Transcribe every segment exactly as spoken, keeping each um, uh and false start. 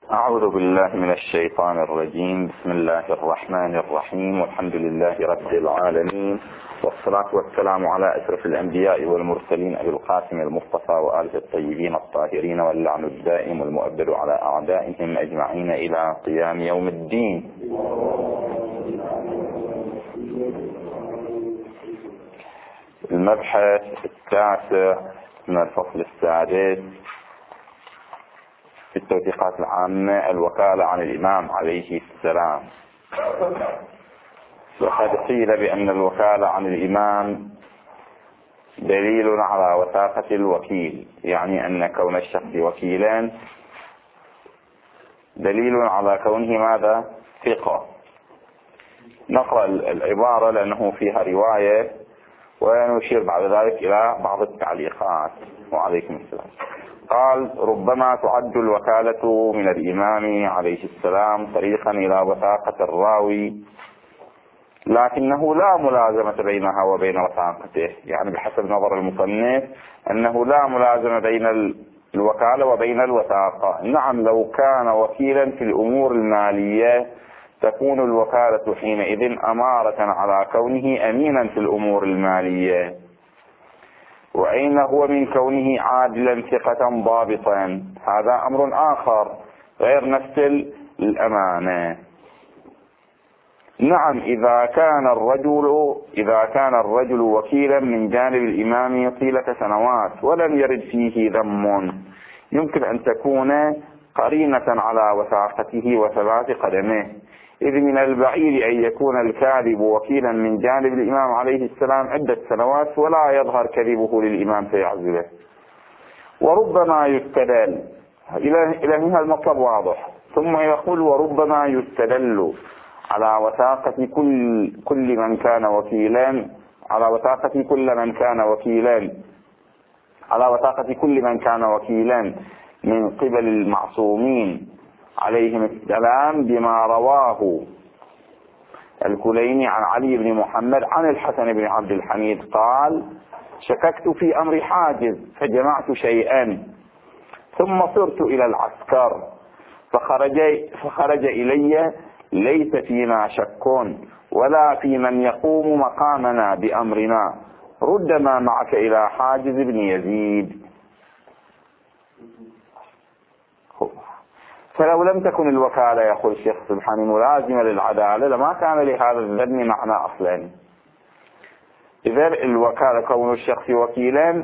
أعوذ بالله من الشيطان الرجيم. بسم الله الرحمن الرحيم، والحمد لله رب العالمين، والصلاة والسلام على أشرف الأنبياء والمرسلين أبي القاسم المصطفى وآله الطيبين الطاهرين، واللعن الدائم والمؤبد على أعدائهم أجمعين إلى قيام يوم الدين. المبحث التاسع من الفصل السادس في التوثيقات العامة، الوكالة عن الإمام عليه السلام. وقد قيل بأن الوكالة عن الإمام دليل على وثاقة الوكيل، يعني أن كون الشخص وكيلا دليل على كونه ماذا؟ ثقة. نقرأ العبارة لأنه فيها رواية ونشير بعد ذلك إلى بعض التعليقات. وعليكم السلام. قال: ربما تعد الوكالة من الإمام عليه السلام طريقا إلى وثاقة الراوي، لكنه لا ملازمة بينها وبين وثاقته، يعني بحسب نظر المصنف أنه لا ملازمة بين الوكالة وبين الوثاقة. نعم، لو كان وكيلا في الأمور المالية تكون الوكالة حينئذ أمارة على كونه أمينا في الأمور المالية، وأين هو من كونه عادلا ثقة ضابطا؟ هذا أمر آخر غير نفس الأمانة. نعم، إذا كان الرجل إذا كان الرجل وكيلا من جانب الإمام طيلة سنوات ولم يرد فيه ذم، يمكن أن تكون قرينة على وثاقته وثبات قدمه، إذ من البعيد أن يكون الكاذب وكيلا من جانب الإمام عليه السلام عدة سنوات ولا يظهر كذبه للإمام فيعزله. وربما يستدل إلى هنا المطلب واضح. ثم يقول: وربما يستدل على وثاقة كل كل من كان وكيلا على وثاقة كل من كان وكيلا على وثاقة كل من كان وكيلا من قبل المعصومين عليهم السلام بما رواه الكليني عن علي بن محمد عن الحسن بن عبد الحميد قال: شككت في أمر حاجز فجمعت شيئا ثم صرت إلى العسكر فخرج, فخرج إلي ليس فينا شك ولا في من يقوم مقامنا بأمرنا، رد ما معك إلى حاجز بن يزيد. فلو لم تكن الوكالة، يقول الشيخ سبحانه، ملازمة للعدالة لما كان لهذا الذم معنى أصلا. إذا الوكالة كون الشخص وكيلا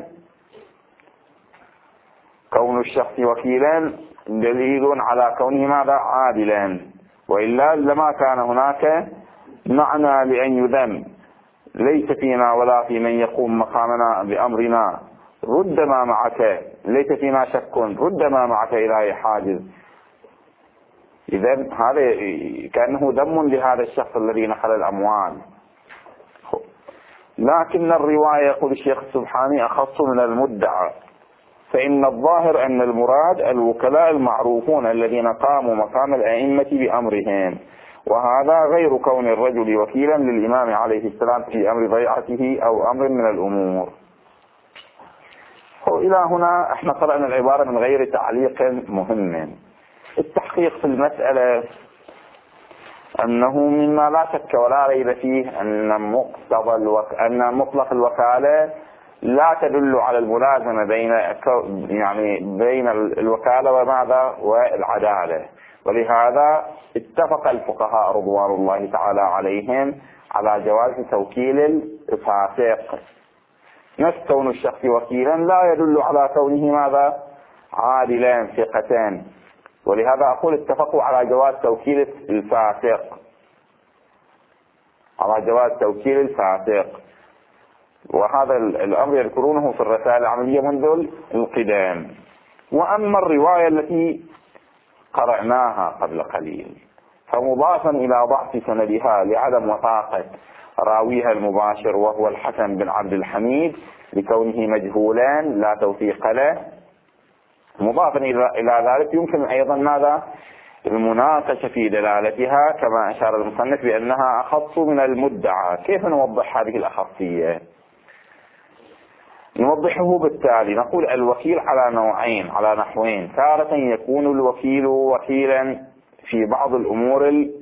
كون الشخص وكيلا دليل على كونه ماذا؟ عادلا، وإلا لما كان هناك معنى لأن يذم. ليس فينا ولا في من يقوم مقامنا بأمرنا، رد ما معك، ليس فينا شك، رد ما معك إلى حاجز. إذا هذا كأنه ذم لهذا الشخص الذي نقل الأموال. لكن الرواية، يقول الشيخ سبحانه، أخص من المدعى، فإن الظاهر أن المراد الوكلاء المعروفون الذين قاموا مقام الأئمة بأمرهم، وهذا غير كون الرجل وكيلا للإمام عليه السلام في أمر ضيعته أو أمر من الأمور. إلى هنا احنا قرأنا العبارة من غير تعليق مهم. التحقيق في المسألة أنه مما لا شك ولا ريب فيه أن مقتضى الوك... أن مطلق الوكالة لا تدل على الملازمة بين يعني بين الوكالة وماذا والعدالة، ولهذا اتفق الفقهاء رضوان الله تعالى عليهم على جواز توكيل الفاسق. نفس كون الشخص وكيلا لا يدل على كونه ماذا؟ عادلا ثقتان، ولهذا أقول اتفقوا على جواز توكيل الفاسق على جواز توكيل الفاسق وهذا الأمر يذكرونه في الرسائل العملية منذ القدام. وأما الرواية التي قرأناها قبل قليل فمضافا إلى ضعف سندها لعدم وثاقة راويها المباشر وهو الحسن بن عبد الحميد لكونه مجهولان لا توثيق له، مضافا إلى ذلك يمكن أيضا ماذا؟ المناقشة في دلالتها، كما أشار المصنف بأنها أخص من المدعى. كيف نوضح هذه الأخصية؟ نوضحه بالتالي. نقول الوكيل على نوعين، على نحوين. تارة يكون الوكيل وكيلا في بعض الأمور ال...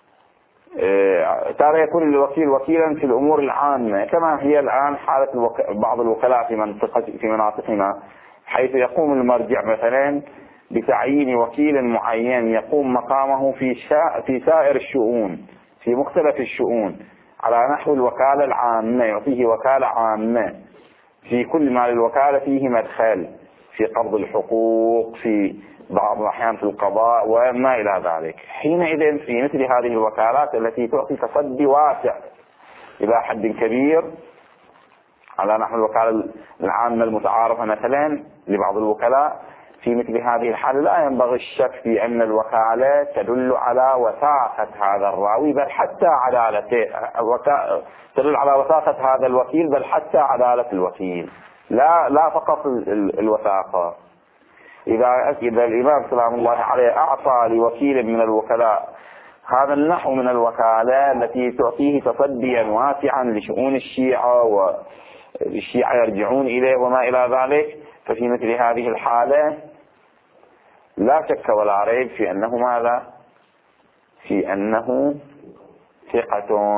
تارة يكون الوكيل وكيلا في الأمور العامة كما هي الآن حالة الوك... بعض الوكلاء في منطقة في مناطقنا، حيث يقوم المرجع مثلا بتعيين وكيل معين يقوم مقامه في شا... في سائر الشؤون، في مختلف الشؤون، على نحو الوكالة العامة، يعطيه وكالة عامة في كل ما للوكالة فيه مدخل، في قبض الحقوق، في بعض الأحيان في القضاء وما إلى ذلك. حينئذ في مثل هذه الوكالات التي تعطي تصدي واسع إلى حد كبير، على نحو الوكالة العامة المتعارفة مثلا لبعض الوكلاء، في مثل هذه الحالة لا ينبغي الشك في أن الوكالة تدل على وثاقة هذا الراوي، بل حتى عدالته، تدل على وثاقة هذا الوكيل بل حتى عدالة الوكيل، لا لا فقط الوثاقة. إذا إذا الإمام سلام الله عليه أعطى لوكيل من الوكلاء هذا النحو من الوكالة التي تعطيه تصديا واسعا لشؤون الشيعة، والشيعة يرجعون إليه وما إلى ذلك، ففي مثل هذه الحالة لا شك ولا ريب في أنه ماذا؟ في أنه ثقة.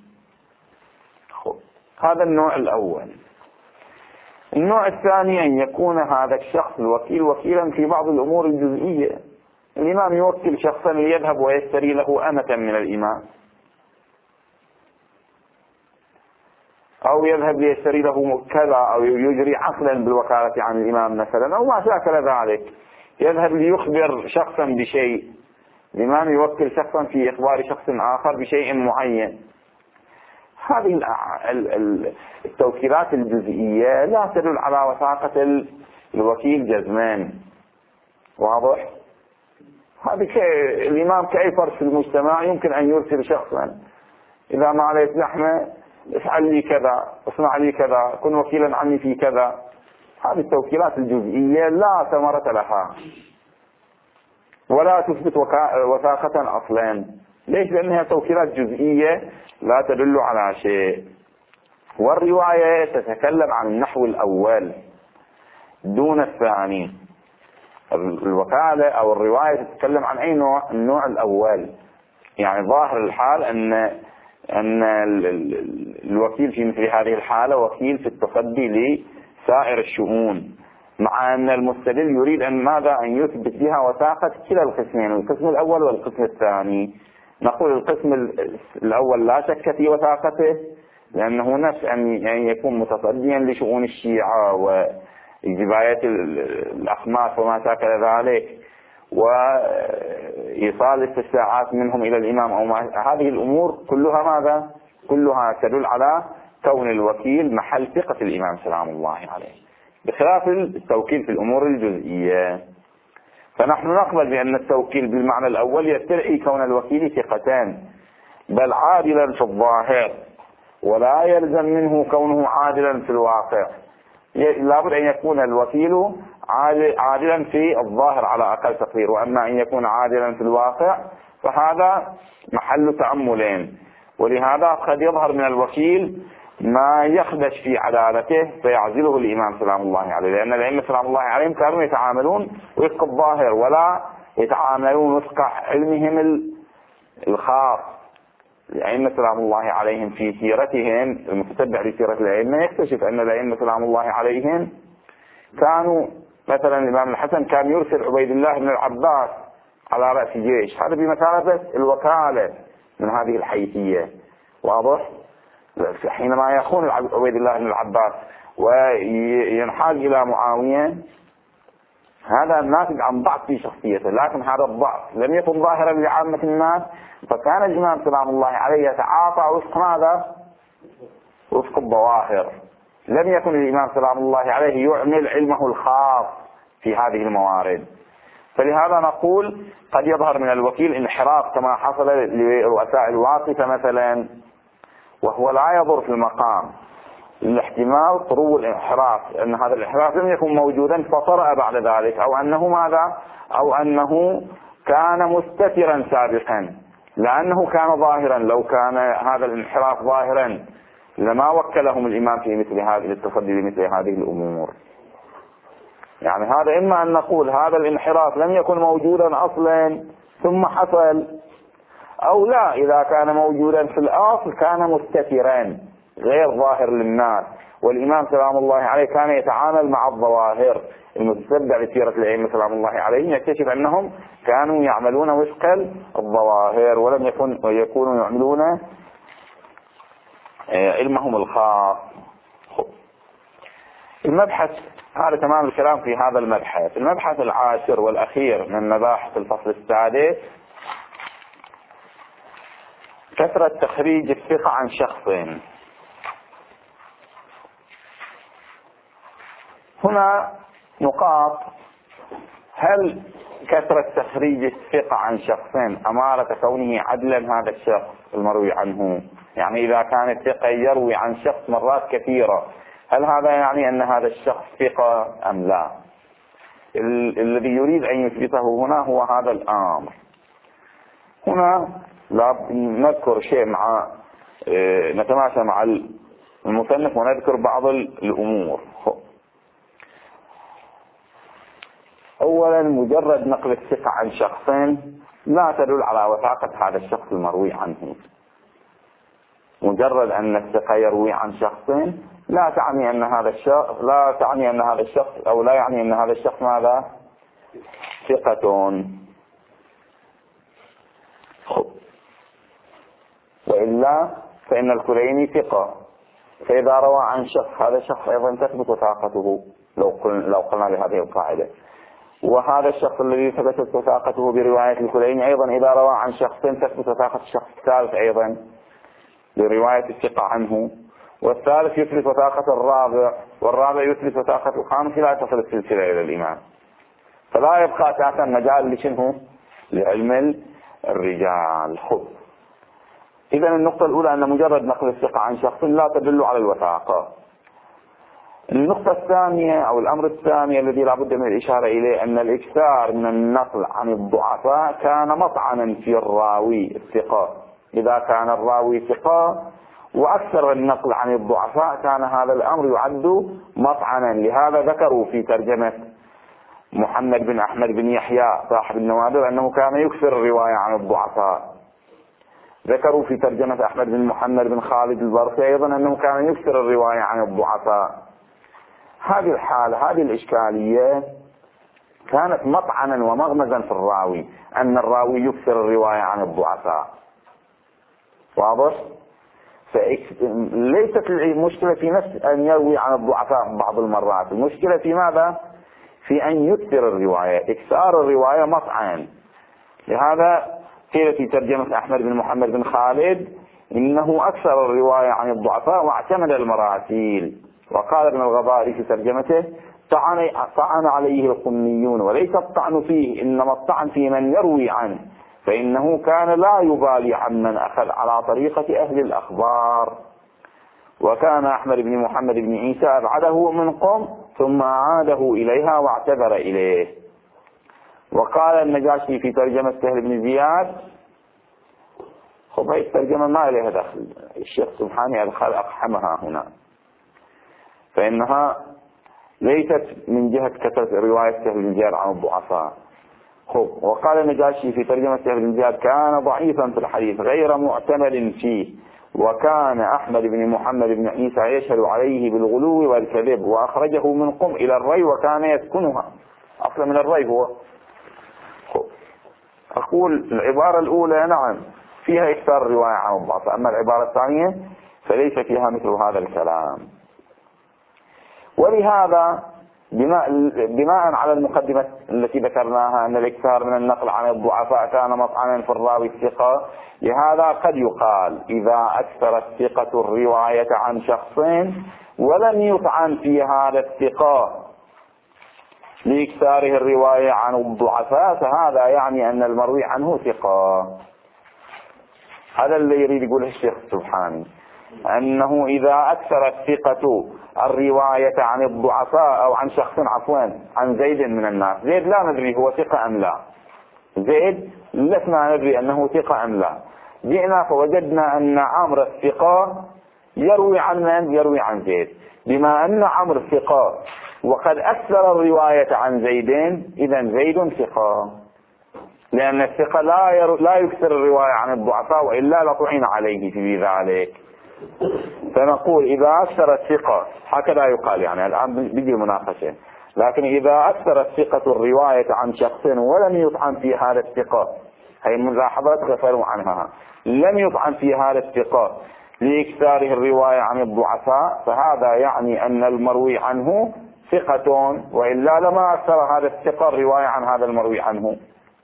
هذا النوع الأول. النوع الثاني أن يكون هذا الشخص الوكيل وكيلا في بعض الأمور الجزئية. الإمام يوكل شخصا ليذهب ويشتري له أمة من الإمام، أو يذهب ليشتري له كذا، أو يجري عقدا بالوكالة عن الإمام مثلا، أو ما شاكل ذلك. يذهب ليخبر شخصا بشيء، الإمام يوكل شخصا في إخبار شخص آخر بشيء معين. هذه التوكيلات الجزئية لا تدل على وثاقة الوكيل جزمان. واضح؟ هذه الإمام كأي فرد في المجتمع يمكن أن يرسل شخصا إذا ما عليك زحمة افعل لي كذا، اصنع لي كذا، كن وكيلا عني في كذا. هذه التوكيلات الجزئية لا ثمرة لها ولا تثبت وثاقة أصلا. ليش؟ لأنها توكيلات جزئية لا تدل على شيء. والرواية تتكلم عن النحو الأول دون الثاني. الوكالة أو الرواية تتكلم عن أي نوع؟ النوع الأول. يعني ظاهر الحال أن أن الوكيل في مثل هذه الحالة وكيل في التصدي لسائر الشؤون، مع أن المستدل يريد أن ماذا؟ أن يثبت بها وثاقة كلا القسمين، القسم الأول والقسم الثاني. نقول القسم الأول لا شك في وثاقته، لأنه نفس أن يكون متصديا لشؤون الشيعة وجباية الأخماس وما شاكل ذلك، وإيصال استفسارات منهم إلى الإمام أو ما. هذه الأمور كلها ماذا؟ كلها تدل على كون الوكيل محل ثقة الإمام سلام الله عليه، بخلاف التوكيل في الأمور الجزئية. فنحن نقبل بأن التوكيل بالمعنى الأول يستدعي كون الوكيل ثقتان، بل عادلا في الظاهر، ولا يلزم منه كونه عادلا في الواقع. لابد أن يكون الوكيل عادلا في الظاهر على أقل تقدير، وأما أن يكون عادلا في الواقع فهذا محل تأملين. ولهذا قد يظهر من الوكيل ما يخدش في عدالته فيعزله الإمام سلام الله عليه، لأن الأئمة سلام الله عليهم كانوا يتعاملون وفق الظاهر ولا يتعاملون وفق علمهم الخاص. الأئمة سلام الله عليهم في سيرتهم، المتتبع لسيرة الأئمة يكتشف أن الأئمة سلام الله عليهم كانوا مثلا الإمام الحسن كان يرسل عبيد الله بن العباس على رأس الجيش، هذا بمثابة الوكالة من هذه الحيثية. واضح؟ حينما يخون عبيد الله بن العباس وينحاز إلى معاوية، هذا ناتج عن ضعف في شخصيته، لكن هذا الضعف لم يكن ظاهرا لعامة الناس، فكان الإمام سلام الله عليه يتعاطى وفق ماذا؟ وفق الظواهر. لم يكن الإمام سلام الله عليه يعمل علمه الخاص في هذه الموارد. فلهذا نقول قد يظهر من الوكيل انحراف كما حصل لرؤساء الواقفة مثلا، وهو لا يضر في المقام، الاحتمال طرو الانحراف، أن هذا الانحراف لم يكن موجودا فطرأ بعد ذلك، أو أنه ماذا؟ أو أنه كان مستترا سابقا، لأنه كان ظاهرا. لو كان هذا الانحراف ظاهرا لما وكلهم الإمام في مثل هذه للتصدي لمثل هذه الأمور. يعني هذا إما أن نقول هذا الانحراف لم يكن موجودا أصلا ثم حصل، أو لا، إذا كان موجودا في الأصل كان مستترا غير ظاهر للناس، والإمام سلام الله عليه كان يتعامل مع الظواهر. المتتبع لسيرة الأئمة سلام الله عليه يكتشف أنهم كانوا يعملون وفق الظواهر ولم يكن ويكونوا يعملون علمهم الخاص. المبحث هذا تمام الكلام في هذا المبحث. المبحث العاشر والأخير من مباحث الفصل السادس: كثرة تخريج الثقة عن شخص. هنا نقاط: هل كثرة تخريج الثقة عن شخص أمارة كونه عدلا هذا الشخص المروي عنه؟ يعني إذا كان الثقة يروي عن شخص مرات كثيرة، هل هذا يعني أن هذا الشخص ثقة أم لا؟ ال- الذي يريد أن يثبته هنا هو هذا الأمر. هنا لا نذكر شيء مع اه نتماشى مع المصنف ونذكر بعض الأمور. أولا، مجرد نقل الثقة عن شخص لا تدل على وثاقة هذا الشخص المروي عنه. مجرد أن الثقة يروي عن شخص لا تعني أن هذا الشخص لا تعني أن هذا الشخص أو لا يعني أن هذا الشخص ماذا؟ ثقة. وإلا فإن الكليني ثقة، فإذا روى عن شخص هذا الشخص أيضا تثبت وثاقته لو قلنا لو قلنا بهذه القاعدة. وهذا الشخص الذي ثبتت وثاقته برواية الكليني أيضا إذا روى عن شخص تثبت وثاقة الشخص الثالث أيضا برواية الثقة عنه، والثالث يثبت وثاقة الرابع، والرابع يثبت وثاقة الخامس، لا تصل السلسلة إلى الإمام. فلا يبقى أساسا مجال لشنه؟ لعلم الرجال. خذ إذا النقطة الأولى أن مجرد نقل الثقة عن شخص لا تدل على الوثاقة. النقطة الثانية أو الأمر الثاني الذي لا بد من الإشارة إليه أن الإكثار من النقل عن الضعفاء كان مطعنا في الراوي الثقة. إذا كان الراوي ثقة وأكثر النقل عن الضعفاء كان هذا الأمر يعد مطعنا. لهذا ذكروا في ترجمة محمد بن أحمد بن يحيى صاحب النوادر أنه كان يكثر الرواية عن الضعفاء. ذكروا في ترجمة أحمد بن محمد بن خالد البرسي أيضا أنه كان يكثر الرواية عن الضعفاء. هذه الحالة هذه الإشكالية كانت مطعنا ومغمزا في الراوي، أن الراوي يكثر الرواية عن الضعفاء. واضح؟ فليست المشكلة في نفس أن يروي عن الضعفاء بعض المرات، المشكلة في ماذا؟ في أن يكثر الرواية. إكثار الرواية مطعن. لهذا قيل في ترجمة أحمد بن محمد بن خالد إنه أكثر الرواية عن الضعفاء واعتمد المراسيل. وقال ابن الغباري في ترجمته: طعن, طعن عليه القميون، وليس الطعن فيه إنما الطعن في من يروي عنه، فإنه كان لا يبالي عمن أخذ على طريقة أهل الأخبار. وكان أحمد بن محمد بن عيسى أبعده من قم ثم عاده إليها واعتذر إليه. وقال النجاشي في ترجمة سهل بن زياد: خب هاي الترجمة ما لها دخل، الشيخ سبحانه أدخل أقحمها هنا، فإنها ليست من جهة كثرة رواية سهل بن زياد عن الضعفاء. خب وقال النجاشي في ترجمة سهل بن زياد: كان ضعيفا في الحديث غير معتمد فيه، وكان أحمد بن محمد بن عيسى يشهد عليه بالغلو والكذب، وأخرجه من قم إلى الري وكان يسكنها. أصلا من الري هو. خب أقول العبارة الأولى نعم فيها إكثار الرواية عن الضعفاء، أما العبارة الثانية فليس فيها مثل هذا الكلام. ولهذا بناء, بناء على المقدمة التي ذكرناها أن الإكثار من النقل عن الضعفاء كان مطعنا في الراوي الثقة، لهذا قد يقال إذا أكثر الثقة الرواية عن شخص ولم يطعن في هذا الثقة لإكثاره الرواية عن الضعفاء، فهذا يعني أن المروي عنه ثقة. هذا اللي يريد يقوله الشيخ سبحانه، أنه إذا أكثر الثقة الرواية عن الضعفاء أو عن شخص عفوا عن زيد من الناس، زيد لا ندري هو ثقة أم لا، زيد لسنا ندري أنه ثقة أم لا، جئنا فوجدنا أن عمرو الثقة يروي عن من؟ يروي عن زيد. بما أن عمرو ثقة وقد أكثر الرواية عن زيدين، إذا زيد ثقة، لأن الثقة لا ير... لا يكثر الرواية عن الضعفاء، وإلا لطعن عليه في ذلك. فنقول إذا أكثر الثقة، هكذا يقال، يعني الآن بيجي المناقشة، لكن إذا أكثر الثقة الرواية عن شخص ولم يطعن في هذا الثقة، هي ملاحظات غفلوا عنها، لم يطعن في هذا الثقة لإكثاره الرواية عن الضعفاء، فهذا يعني أن المروي عنه ثقة، وإلا لما أكثر هذا الثقة الرواية عن هذا المروي عنه.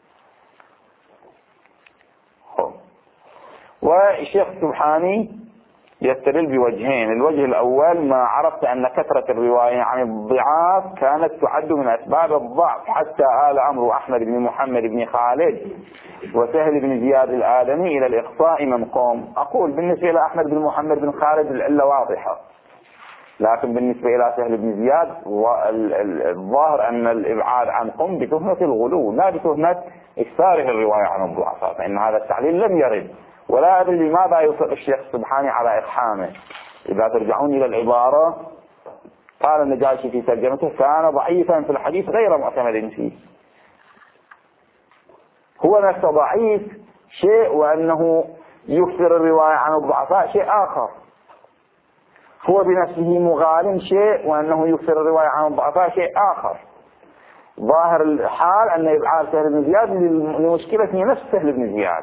والشيخ السبحاني يستدل بوجهين. الوجه الأول، ما عرفت أن كثرة الرواية عن الضعاف كانت تعد من أسباب الضعف، حتى آل أمر أحمد بن محمد بن خالد وسهل بن زياد الآدمي إلى الإقصاء من قوم. أقول بالنسبة إلى أحمد بن محمد بن خالد العلة واضحة، لكن بالنسبة إلى سهل بن زياد الظاهر أن الإبعاد عن قوم بتهمة الغلو، لا بتهمة إكثاره الرواية عن الضعفاء، فإن هذا التعليل لم يرد، ولا أدري لماذا يصر الشيخ السبحاني على إقحامه. إذا ترجعون إلى العبارة، قال النجاشي في ترجمته: كان ضعيفا في الحديث غير معتمد فيه. هو نفسه ضعيف شيء، وأنه يكثر الرواية عن الضعفاء شيء آخر. هو بنفسه مغالم شيء، وأنه يكثر الرواية عن الضعفاء شيء آخر. ظاهر الحال أن إبعاد سهل بن زياد لمشكلة نفس سهل بن زياد،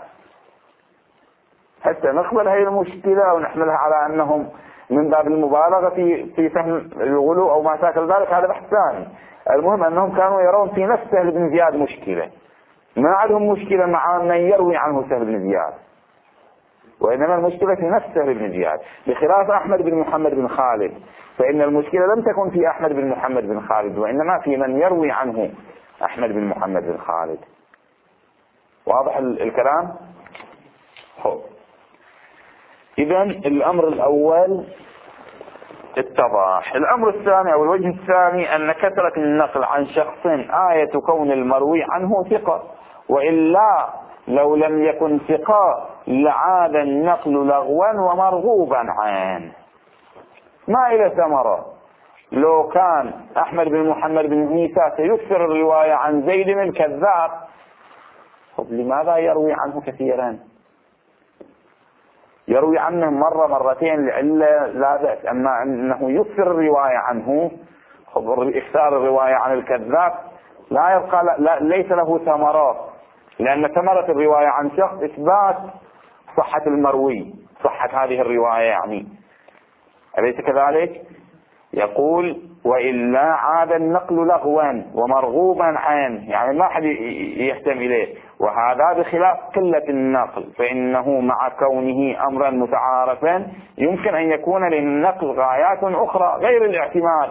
حتى نقبل هذه المشكلة ونحملها على أنهم من باب المبالغة في في فهم الغلو أو ما شاكل ذلك، هذا بحث ثاني. المهم أنهم كانوا يرون في نفس سهل بن زياد مشكلة، ما عندهم مشكلة مع من يروي عنه سهل بن زياد، وإنما المشكلة في نفس سهل بن زياد، بخلاف أحمد بن محمد بن خالد، فإن المشكلة لم تكن في أحمد بن محمد بن خالد، وإنما في من يروي عنه أحمد بن محمد بن خالد. واضح الكلام؟ هو إذن الأمر الأول اتضح. الأمر الثاني أو الوجه الثاني، أن كثرة النقل عن شخص آية كون المروي عنه ثقة، وإلا لو لم يكن ثقة لعاد النقل لغوا ومرغوبا عنه، ما إلى ثمرة. لو كان أحمد بن محمد بن عيسى سيكثر الرواية عن زيد الكذاب، طب لماذا يروي عنه كثيرا؟ يروي عنه مرة مرتين لعلة لا بأس، أما أنه يكثر الرواية عنه، إكثار الرواية عن الكذاب لا يبقى لا لا ليس له ثمرات، لأن ثمرة الرواية عن شخص إثبات صحة المروي، صحة هذه الرواية يعني، أليس كذلك؟ يقول: وإلا عاد النقل لغوا ومرغوبا عنه، يعني ما حد يهتم إليه، وهذا بخلاف قلة النقل، فإنه مع كونه أمرا متعارفا يمكن أن يكون للنقل غايات أخرى غير الاعتماد،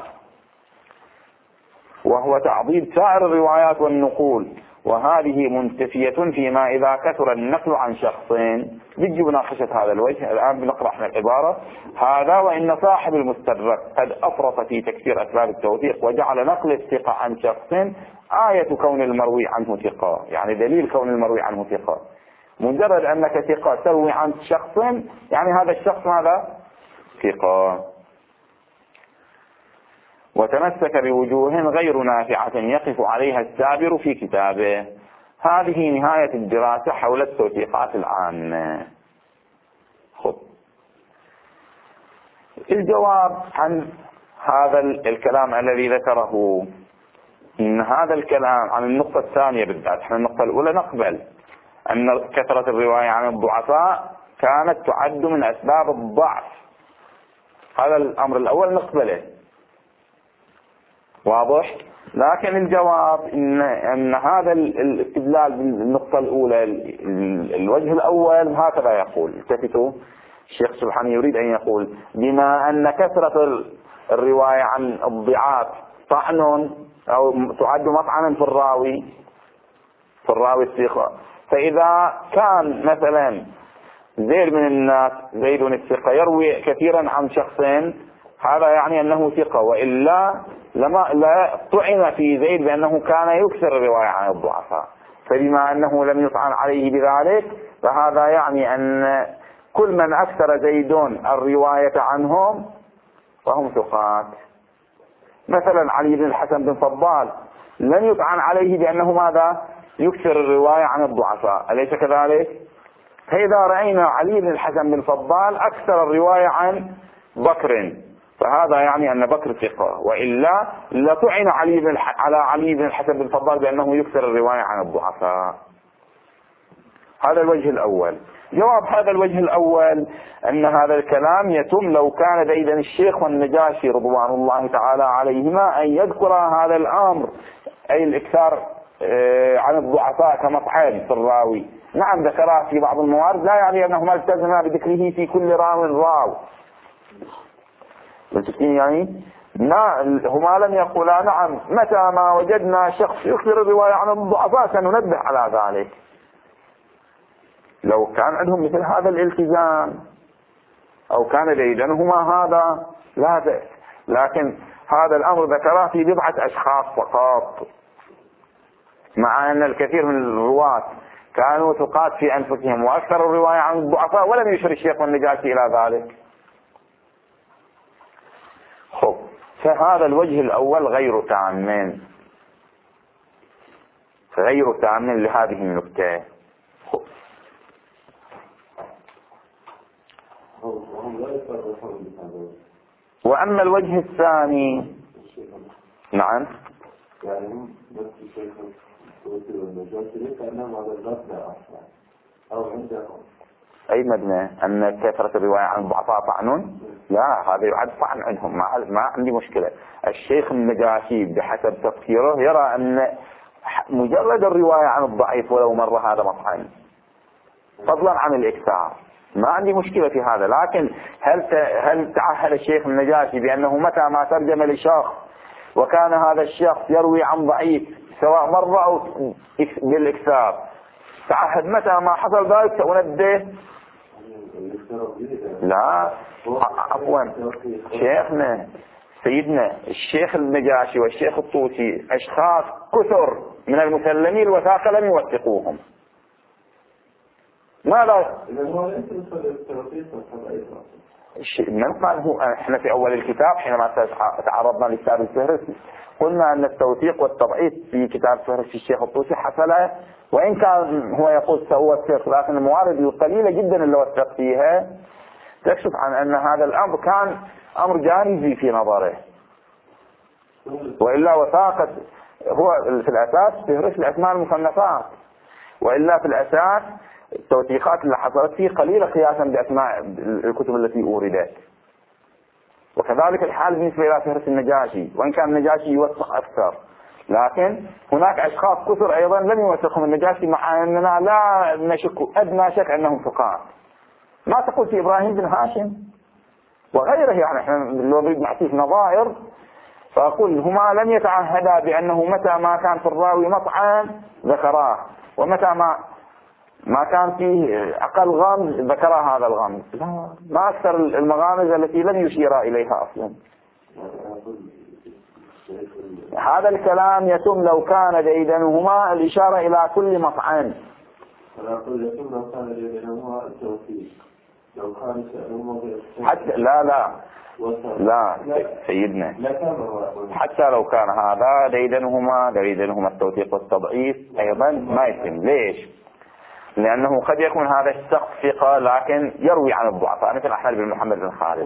وهو تعضيد سائر الروايات والنقول، وهذه منتفية فيما إذا كثر النقل عن شخصين. بيجي مناقشة هذا الوجه. الآن بنقرأ احنا العبارة: هذا وإن صاحب المستدرك قد أفرط في تكثير أسباب التوثيق وجعل نقل الثقة عن شخص آية كون المروي عنه ثقة، يعني دليل كون المروي عنه ثقة. مجرد أنك ثقة تروي عن شخص، يعني هذا الشخص هذا ثقة. وتمسك بوجوه غير نافعة يقف عليها السابر في كتابه. هذه نهاية الدراسة حول التوثيقات العامة. خب. الجواب عن هذا الكلام الذي ذكره، إن هذا الكلام عن النقطة الثانية بالذات. احنا النقطة الأولى نقبل أن كثرة الرواية عن الضعفاء كانت تعد من أسباب الضعف، هذا الأمر الأول نقبله، واضح. لكن الجواب إن, أن هذا الاستدلال بالنقطة الأولى، الوجه الأول هكذا يقول. التفتوا، الشيخ سبحانه يريد أن يقول: بما أن كثرة الرواية عن الضعاف طعن أو تعد مطعنا في الراوي في الراوي الثقة، فإذا كان مثلا زيد من الناس زيد الثقة يروي كثيرا عن شخصين، هذا يعني أنه ثقة، وإلا لما لا طعن في زيد بأنه كان يكثر الرواية عن الضعفاء. فبما أنه لم يطعن عليه بذلك، فهذا يعني أن كل من أكثر زيدون الرواية عنهم فهم ثقات. مثلا علي بن الحسن بن فضال لن يطعن عليه بأنه ماذا؟ يكثر الرواية عن الضعفاء، أليس كذلك؟ فإذا رأينا علي بن الحسن بن فضال أكثر الرواية عن بكر فهذا يعني أن بكر ثقة، وإلا لطعن علي بن على علي بن الحسن بن فضال بأنه يكثر الرواية عن الضعفاء. هذا الوجه الأول. جواب هذا الوجه الأول أن هذا الكلام يتم لو كان بإذن الشيخ والنجاشي رضوان الله تعالى عليهما أن يذكر هذا الأمر، أي الإكثار عن الضعفاء كمطعن في الراوي. نعم ذكرها في بعض الموارد، لا يعني أنه ما التزم بذكره في كل راو راو. يعني هما لم يقولا نعم متى ما وجدنا شخص يكثر الرواية عن الضعفاء سننبه على ذلك. لو كان عندهم مثل هذا الالتزام أو كان بيدنهما هذا لا بأس، لكن هذا الأمر ذكره في بضعة أشخاص فقط، مع أن الكثير من الرواة كانوا ثقات في أنفسهم وأكثر الرواية عن الضعفاء ولم يشر الشيخ والنجاشي إلى ذلك. خب، فهذا الوجه الأول غير تام، غير تام لهذه النكتة. خب. وأما الوجه الثاني نعم يعني نفس الشيخ والنجاشي ليس أنهم على المبنى أو عندهم أي مبنى أن كثرة الرواية عن الضعفاء طعن؟ لا، هذا يعد طعن عندهم، ما, ما عندي مشكلة. الشيخ النجاشي بحسب تفكيره يرى أن مجرد الرواية عن الضعيف ولو مرة هذا مطعن، فضلا عن الإكثار، ما عندي مشكلة في هذا. لكن هل هل تعهد الشيخ النجاشي بأنه متى ما ترجم لشخص وكان هذا الشخص يروي عن ضعيف سواء مرة أو بالإكثار، تعهد متى ما حصل ذلك سأنبه؟ لا، عفوا شيخنا سيدنا الشيخ النجاشي والشيخ الطوسي أشخاص كثر من المسلمين الوثاقة لم يوثقوهم. ماذا؟ من قال هو؟ احنا في أول الكتاب حينما تعرضنا لكتاب الفهرس قلنا أن التوثيق والتضعيف في كتاب فهرس الشيخ الطوسي حصل، وإن كان هو يقول سأوثق، لكن الموارد القليلة جدا اللي وثق فيها تكشف عن أن هذا الأمر كان أمر جانبي في نظره، وإلا وثاقة هو في الأساس فهرس الأسماء المصنفات، وإلا في الأساس التوثيقات اللي حصلت فيه قليلة قياسا بأسماء الكتب التي أوردت. وكذلك الحال بالنسبة إلى فهرس النجاشي، وإن كان النجاشي يوثق أكثر، لكن هناك أشخاص كثر أيضا لم يوثقهم النجاشي، مع أننا لا نشك أدنى شك أنهم ثقات. ما تقول في إبراهيم بن هاشم وغيره، يعني احنا لو نريد نعطيك نظائر فأقول هما لم يتعهدا بأنه متى ما كان في الراوي مطعن ذكراه، ومتى ما ما كان فيه أقل غمز ذكر هذا الغمز. لا، ما أكثر المغامز التي لم يشير إليها أصلا. هذا الكلام يتم لو كان بينهما الإشارة إلى كل مطعن. حتى لا لا لا سيدنا، حتى لو كان هذا ديدنهما ديدنهما التوثيق والتضعيف أيضا ما يتم. ليش؟ لأنه قد يكون هذا الشخص ثقة لكن يروي عن الضعفاء، مثل أحمد بن محمد بن خالد.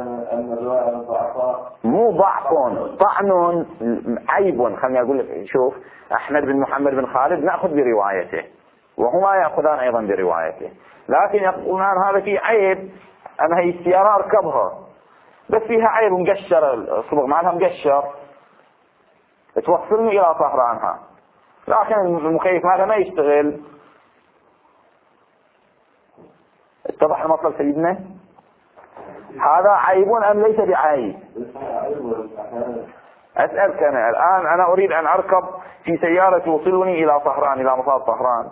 مو ضعف، طعن، عيب. خليني أقول لك، شوف أحمد بن محمد بن خالد نأخذ بروايته وهما يأخذان أيضا بروايته، لكن يقولون هذا فيه عيب، أنا هي السيارة أركبها بس فيها عيب مقشر، الصبغ مالها مقشر توصلني إلى طهرانها، لكن المكيف مالها ما يشتغل. اتضح المطلب سيدنا؟ هذا عيب أم ليس بعيب؟ أسألك أنا الآن، أنا أريد أن أركب في سيارة توصلني إلى طهران، إلى مصاب طهران.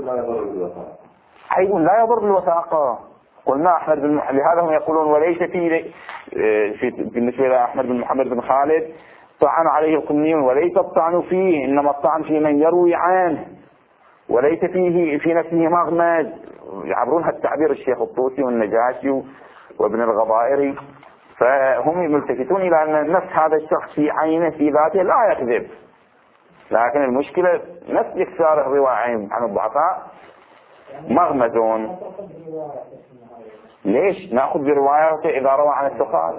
عيب لا يضر بالوثاقة. قلنا أحمد بن محمد، لهذا هم يقولون وليس في, في بالنسبة إلى أحمد بن محمد بن خالد طعن عليه القميون، وليس الطعن فيه، إنما الطعن في من يروي عنه، وليس فيه في نفسه مغمز يعبرون هالتعبير الشيخ الطوسي والنجاشي وابن الغضائري، فهم ملتفتون إلى أن نفس هذا الشخص في عينه في ذاته لا يكذب، لكن المشكلة نفس إكثار الرواية عن الضعفاء مغمزون. ليش نأخذ بروايته إذا روى عن الثقات؟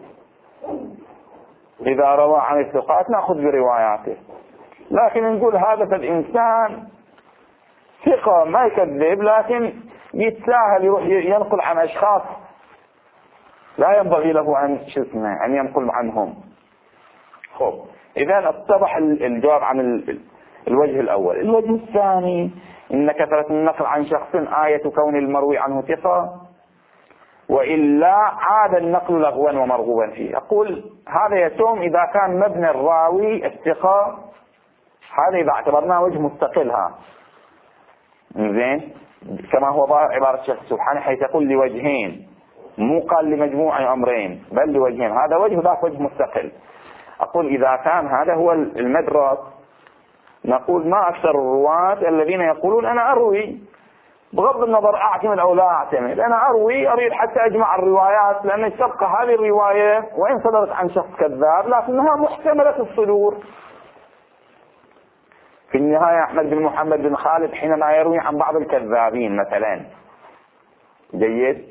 إذا روى عن الثقات نأخذ برواياته، لكن نقول هذا الإنسان ثقة ما يكذب لكن يتساهل يروح ينقل عن أشخاص لا ينبغي له أن شسمه أن ينقل عنهم. خب إذا اتضح الجواب عن الوجه الأول. الوجه الثاني إن كثرة النقل عن شخص آية كون المروي عنه ثقة، وإلا عاد النقل لغوا ومرغوبا فيه. أقول هذا يتم إذا كان مبنى الراوي الثقة، هذا إذا اعتبرناه وجه مستقلها زين، كما هو عبارة الشيخ سبحانه حيث يقول لوجهين، مو قال لمجموع أمرين بل لوجهين، هذا وجه ذاك وجه مستقل. أقول إذا كان هذا هو المدرس، نقول ما أكثر الرواة الذين يقولون أنا أروي بغض النظر أعتمد أو لا أعتمد، أنا أروي أريد حتى أجمع الروايات، لأن تبقى هذه الرواية وإن صدرت عن شخص كذاب لكنها محتملة الصدور. في النهاية أحمد بن محمد بن خالد حينما يروي عن بعض الكذابين مثلا، جيد،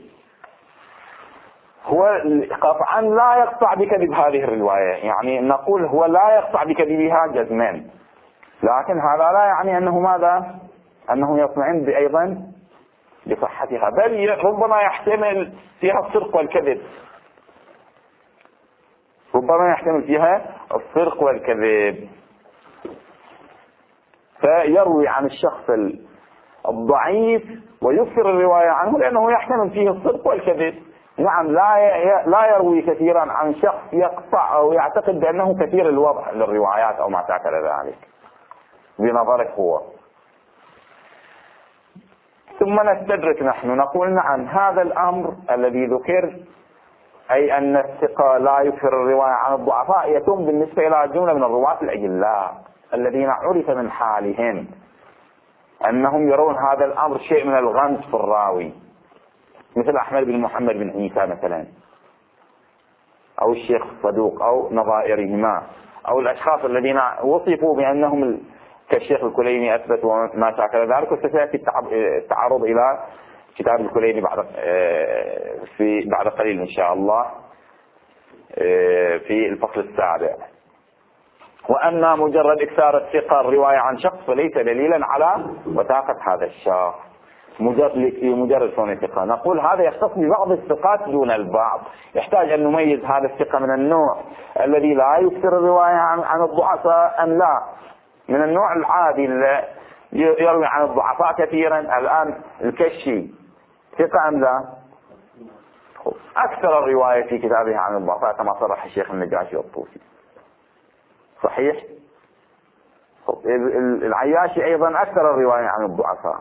هو قطعا لا يقطع بكذب هذه الرواية، يعني نقول هو لا يقطع بكذبها جزما، لكن هذا لا يعني أنه ماذا؟ أنه يطمئن أيضا بصحتها، بل ربما يحتمل فيها الصدق والكذب، ربما يحتمل فيها الصدق والكذب، فيروي عن الشخص الضعيف ويكثر الرواية عنه لأنه يحتمل فيه الصدق والكذب. نعم لا لا يروي كثيرا عن شخص يقطع أو يعتقد بأنه كثير الوضع للروايات أو ما شاكل ذلك بنظرك هو. ثم نستدرك نحن نقول نعم هذا الأمر الذي ذكر، أي أن الثقة لا يكثر الرواية عن الضعفاء، يتم بالنسبة إلى جملة من الرواة الأجلاء الذين عرف من حالهم أنهم يرون هذا الأمر شيء من الغمز في الراوي، مثل أحمد بن محمد بن عيسى مثلا، أو الشيخ الصدوق أو نظائرهما، أو الأشخاص الذين وصفوا بأنهم كالشيخ الكليني أثبت وما شاكل ذلك، وسيأتي التعرض إلى كتاب الكليني بعد في بعد قليل إن شاء الله في الفصل السابع. وأن مجرد إكثار الثقة الرواية عن شخص فليس دليلا على وثاقة هذا الشخص مجرد مجرد كونه ثقة. نقول هذا يختص ببعض الثقات دون البعض، يحتاج أن نميز هذا الثقة من النوع الذي لا يكثر الرواية عن, عن الضعفاء أم لا، من النوع العادي اللي يروي عن الضعفاء كثيرا. الآن الكشي ثقة أم لا؟ أكثر الرواية في كتابه عن الضعفاء كما صرح الشيخ النجاشي والطوسي، صحيح؟ العياشي أيضا أكثر الرواية عن الضعفاء.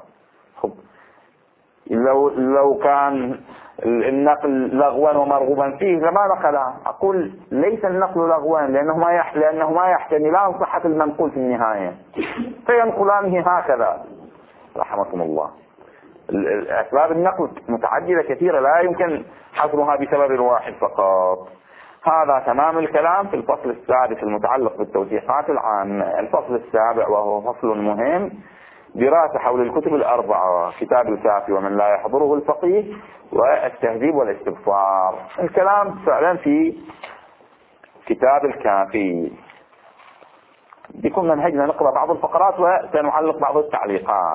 لو لو كان النقل لغوا ومرغوبا فيه لما نقلها. أقول ليس النقل لغوا لأنه ما يح لأنه ما يحتملان صحة المنقول في النهاية، فينقلانه هكذا رحمكم الله. أسباب النقل متعددة كثيرة لا يمكن حصرها بسبب واحد فقط. هذا تمام الكلام في الفصل السادس المتعلق بالتوثيقات العامة. الفصل السابع وهو فصل مهم، دراسة حول الكتب الأربعة، كتاب الكافي ومن لا يحضره الفقيه والتهذيب والاستبصار. الكلام فعلا في كتاب الكافي. بكم منهجنا نقرأ بعض الفقرات وسنعلق بعض التعليقات.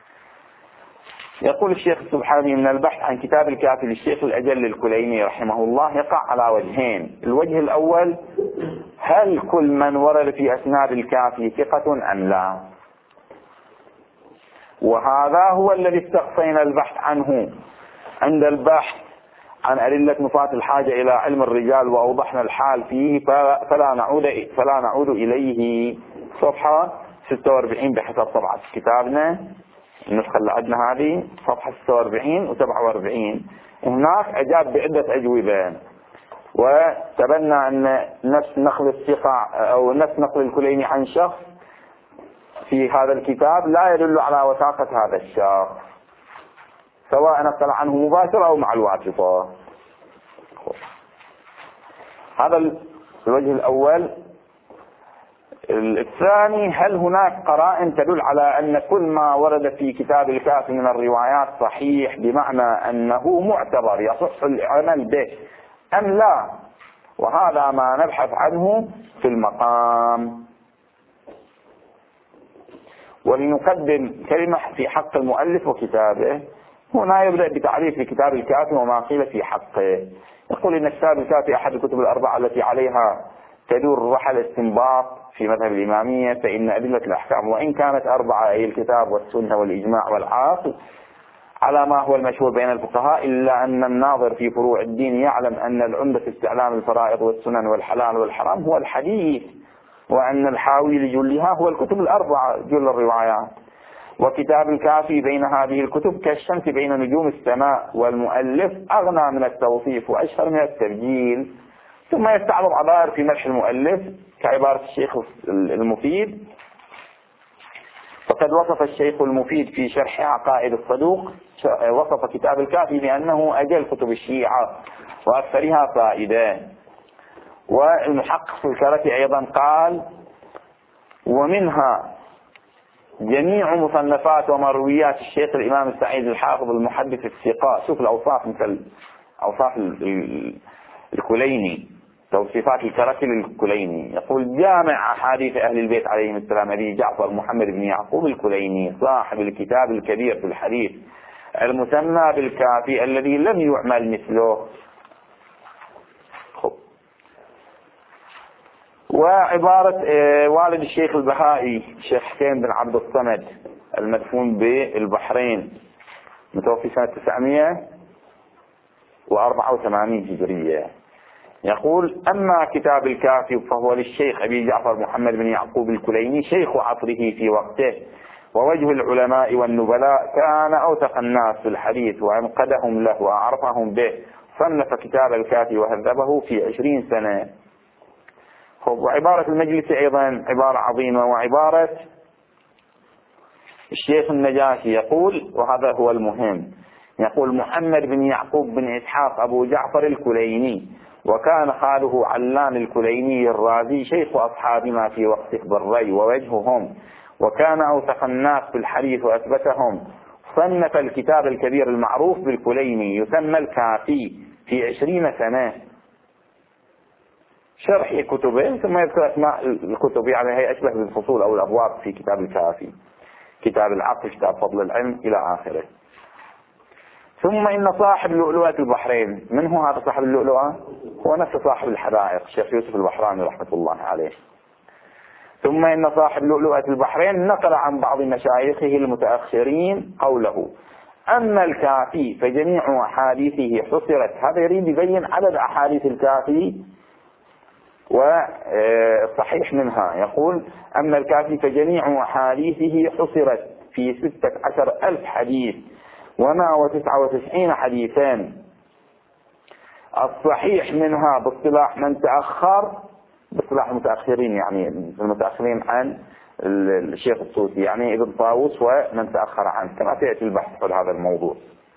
يقول الشيخ السبحاني من البحث عن كتاب الكافي للشيخ الأجل الكليني رحمه الله يقع على وجهين. الوجه الأول، هل كل من ورد في أسناد الكافي ثقة أم لا؟ وهذا هو الذي استقصينا البحث عنه عند البحث عن أدلة مفات الحاجة إلى علم الرجال، وأوضحنا الحال فيه، فلا نعود فلا نعود إليه. صفحة ستة وأربعين بحسب طبعة كتابنا، النسخة اللي عندنا هذه صفحة ستة وأربعين و سبعة وأربعين. هناك أجاب بعدة أجوبة، وتبنى أن نفس نقل الثقة أو نفس نقل الكليني عن شخص في هذا الكتاب لا يدل على وثاقة هذا الشخص. سواء نقل عنه مباشرة أو مع الواسطة. هذا الوجه الأول. الثاني، هل هناك قرائن تدل على أن كل ما ورد في كتاب الكافي من الروايات صحيح، بمعنى أنه معتبر يصح العمل به أم لا؟ وهذا ما نبحث عنه في المقام. ولنقدم كلمة في حق المؤلف وكتابه. هنا يبدأ بتعريف كتاب الكافي وما قيل في حقه. يقول إن كتاب الكافي أحد الكتب الأربعة التي عليها تدور رحل الاستنباط في مذهب الإمامية، فإن أدلة الأحكام وإن كانت أربعة، أي الكتاب والسنة والإجماع والعقل، على ما هو المشهور بين الفقهاء، إلا أن الناظر في فروع الدين يعلم أن العمدة في استعلام الفرائض والسنن والحلال والحرام هو الحديث، وأن الحاوي لجلها هو الكتب الأربعة جل الروايات. وكتاب الكافي بين هذه الكتب كالشمس بين نجوم السماء، والمؤلف أغنى من التوصيف وأشهر من التبجيل. ثم يستعرض عبارة في مدح المؤلف كعبارة الشيخ المفيد: فقد وصف الشيخ المفيد في شرح عقائد الصدوق، وصف كتاب الكافي بأنه أجل كتب الشيعة وأكثرها فائدة. والمحقق في الكركي أيضا قال: ومنها جميع مصنفات ومرويات الشيخ الإمام السعيد الحافظ المحدث الثقة. شوف الأوصاف، مثل أوصاف الكليني، توصيفات الكركي للكليني، يقول: جامع أحاديث أهل البيت عليهم السلام أبي جعفر محمد بن يعقوب الكليني، صاحب الكتاب الكبير في الحديث المسمى بالكافي الذي لم يعمل مثله. خب. وعبارة والد الشيخ البهائي الشيخ حسين بن عبد الصمد المدفون بالبحرين، متوفي سنة تسعمائة وأربعة وثمانين هجرية، يقول: أما كتاب الكافي فهو للشيخ أبي جعفر محمد بن يعقوب الكليني شيخ عصره في وقته، ووجه العلماء والنبلاء، كان أوثق الناس في الحديث وأنقدهم له وأعرفهم به، صنف كتاب الكافي وهذبه في عشرين سنة. وعبارة المجلس أيضا عبارة عظيمة. وعبارة الشيخ النجاشي يقول، وهذا هو المهم، يقول: محمد بن يعقوب بن إسحاق أبو جعفر الكليني، وكان خاله علان الكليني الرازي شيخ أصحابنا في وقته بالري ووجههم، وكان أوثق الناس في الحديث وأثبتهم، صنف الكتاب الكبير المعروف بالكليني يسمى الكافي في عشرين سنة، شرح كتبه، ثم يذكر أسماء الكتب، يعني هي أشبه بالفصول أو الأبواب في كتاب الكافي، كتاب العقل، كتاب فضل العلم إلى آخره. ثم إن صاحب لؤلؤة البحرين، من هو هذا صاحب اللؤلؤة؟ هو نفس صاحب الحدائق الشيخ يوسف البحراني رحمة الله عليه. ثم إن صاحب لؤلؤة البحرين نقل عن بعض مشايخه المتأخرين قوله: أما الكافي فجميع أحاديثه حصرت. هذا يريد يبين عدد أحاديث الكافي والصحيح منها. يقول: أما الكافي فجميع أحاديثه حصرت في ستة عشر ألف حديث ومائة وتسعة وتسعين حديثان، الصحيح منها باصطلاح من تأخر، باصطلاح المتأخرين يعني المتأخرين عن الشيخ الطوسي، يعني ابن طاووس ومن تأخر عنه، كما سيأتي البحث في هذا الموضوع.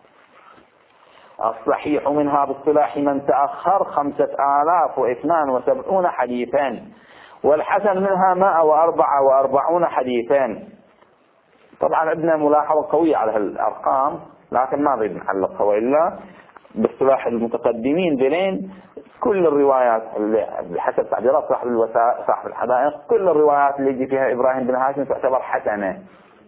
الصحيح منها باصطلاح من تأخر خمسة آلاف واثنان وسبعون حديثان، والحسن منها مائة وأربعة وأربعون حديثان. طبعا عندنا ملاحظة قوية على هالأرقام، لكن ما نريد نعلقها، وإلا باصطلاح المتقدمين دلين كل الروايات بحسب تعبيرات صاحب الوثائق صاحب الحدائق، كل الروايات اللي يجي فيها إبراهيم بن هاشم تعتبر حسنة،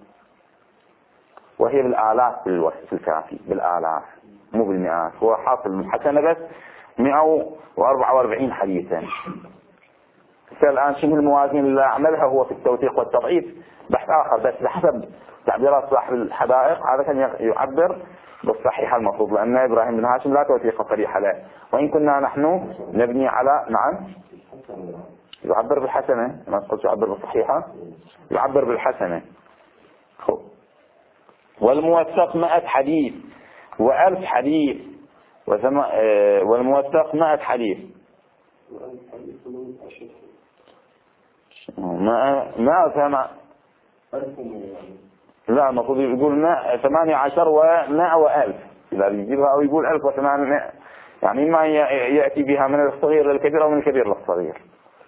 وهي بالآلاف في الكافي، بالآلاف مو بالمئات. هو حاصل حسنة بس مئة وأربعة وأربعين حديثا. الآن شنو الموازين اللي أعملها هو في التوثيق والتضعيف بحث آخر، بس بحسب تعبيرات صاحب الحدائق هذا كان يعبر بالصحيحة المفروض، لأن إبراهيم بن هاشم لا توثيق صريح له، وإن كنا نحن نبني على نعم يعبر بالحسنة، ما تقول يعبر بالصحيحة، يعبر بالحسنة. خب. والموثق مئة حديث وألف حديث وثم... آه والموثق مئة حديث ما ما سمع لا المفروض يقول ثمانية عشر ومائة وألف، إذا يجيبها أو يقول ألف وثمانمائة، يعني إما يأتي بها من الصغير للكبير أو من الكبير للصغير.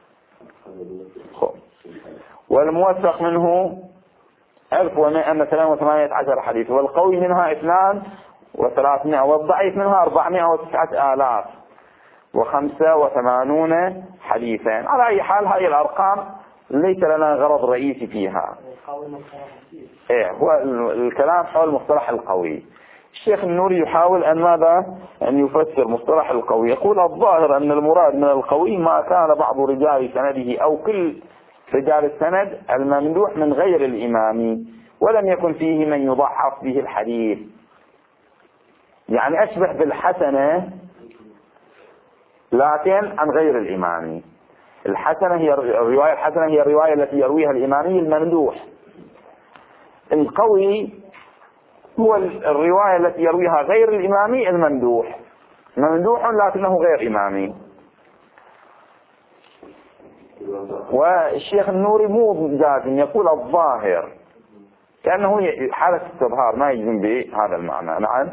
والموثق منه ألف ومائة مثلا وثمانية عشر حديث، والقوي منها اثنان وثلاثمائة، والضعيف منها أربعمائة وتسعة آلاف وخمسة وثمانون حديثا. على أي حال هذه الأرقام ليس لنا غرض رئيسي فيها. إيه هو الكلام حول مصطلح القوي. الشيخ النوري يحاول أن ماذا أن يفسر مصطلح القوي. يقول الظاهر أن المراد من القوي ما كان بعض رجال سنده أو كل رجال السند الممدوح من غير الإمام ولم يكن فيه من يضعف به الحديث، يعني أشبه بالحسنة لكن عن غير الإمامي. الحسنة هي الرواية الحسنة هي الرواية التي يرويها الإمامي الممدوح. القوي هو الرواية التي يرويها غير الإمامي الممدوح، ممدوح لكنه غير إمامي. والشيخ النوري مو جازم، يقول الظاهر كأنه حالة استظهار، ما يجزم بهذا المعنى. نعم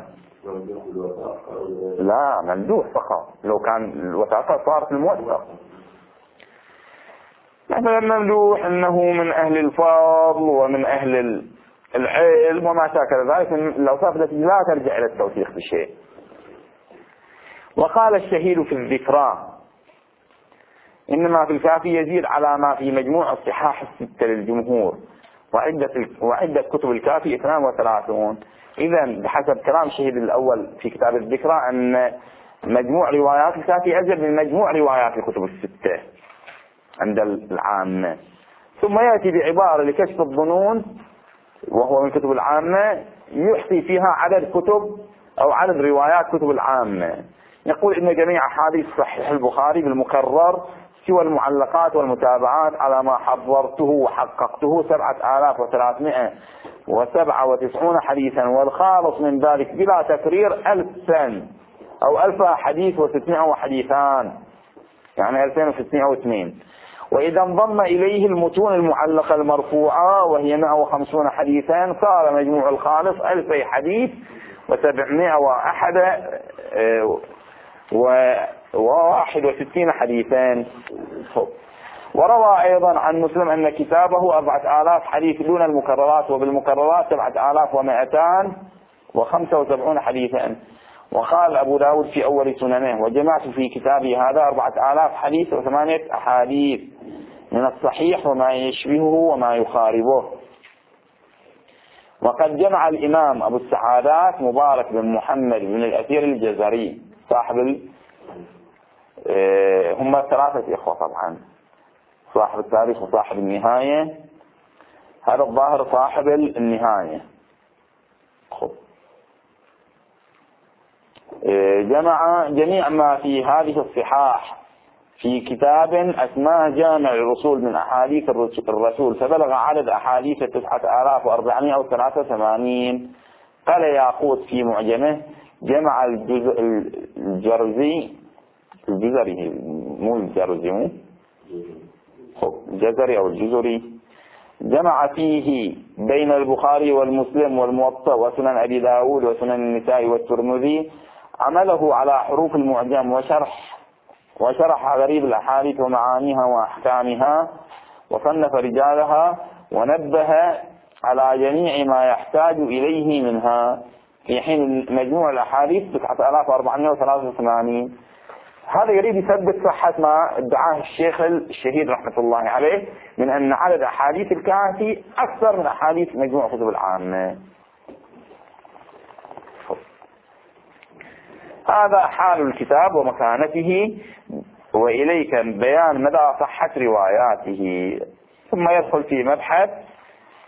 لا ممدوح فقط، لو كان الوثاقة صارت الموثق. مثلا ممدوح انه من اهل الفضل ومن اهل العلم وما شاكل ذلك من الاوصاف التي لا ترجع الى التوثيق بشيء. وقال الشهيد في الذكرى انما في الكافي يزيد على ما في مجموع الصحاح الستة للجمهور، وعدة وعدة كتب الكافي اثنان وثلاثون. إذا بحسب كلام الشهيد الأول في كتاب الذكرى أن مجموع روايات الكافي أزيد من مجموع روايات الكتب الستة عند العامة. ثم يأتي بعبارة لكشف الظنون وهو من كتب العامة يحصي فيها عدد كتب أو عدد روايات كتب العامة. يقول إن جميع أحاديث صحيح البخاري بالمكرر سوى المعلقات والمتابعات على ما حضرته وحققته سبعة آلاف وثلاثمائة وسبعة وتسعون حديثا، والخالص من ذلك بلا تكرير ألف سن أو ألف حديث وستمائة وحديثان، يعني ألفين وستمائة واثنين. وإذا انضم إليه المتون المعلقة المرفوعة وهي مائة وخمسون حديثا صار مجموع الخالص ألف حديث وسبعمائة وأحد وواحد وستين حديثان. وروى أيضا عن مسلم أن كتابه أربعة آلاف حديث دون المكررات، وبالمكررات سبعة آلاف ومائتان وخمسة وسبعون حديثا. وقال أبو داود في أول سننه وجمعت في كتابي هذا أربعة آلاف حديث وثمانية أحاديث من الصحيح وما يشبهه وما يخاربه. وقد جمع الإمام أبو السعادات مبارك بن محمد بن الأثير الجزري صاحب ال... اه هم ثلاثة إخوة طبعا، صاحب التاريخ وصاحب النهاية. هذا الظاهر صاحب النهاية. خب. اه جمع جميع ما في هذه الصحاح في كتاب أسماه جامع الرسول من أحاديث الرسول، فبلغ عدد أحاديث تسعة آلاف وأربعمائة وثلاثة وثمانين. قال ياقوت في معجمه جمع الجرزي الجزري مو الجرزي مو الجزري أو الجزري جمع فيه بين البخاري والمسلم والموطأ وسنن أبي داود وسنن النساء والترمذي عمله على حروف المعجم وشرح وشرح غريب الأحاديث ومعانيها وأحكامها وصنف رجالها ونبه على جميع ما يحتاج إليه منها، في حين مجموع الأحاديث تسعة آلاف وأربعمائة وثلاثة وثمانين. هذا يريد يثبت صحة ما ادعاه الشيخ الشهيد رحمة الله عليه من أن عدد أحاديث الكافي أكثر من أحاديث مجموع كتب العامة. هذا حال الكتاب ومكانته، وإليك بيان مدى صحة رواياته، ثم يدخل في مبحث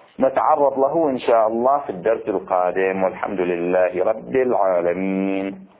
نتعرض له إن شاء الله في الدرس القادم، والحمد لله رب العالمين.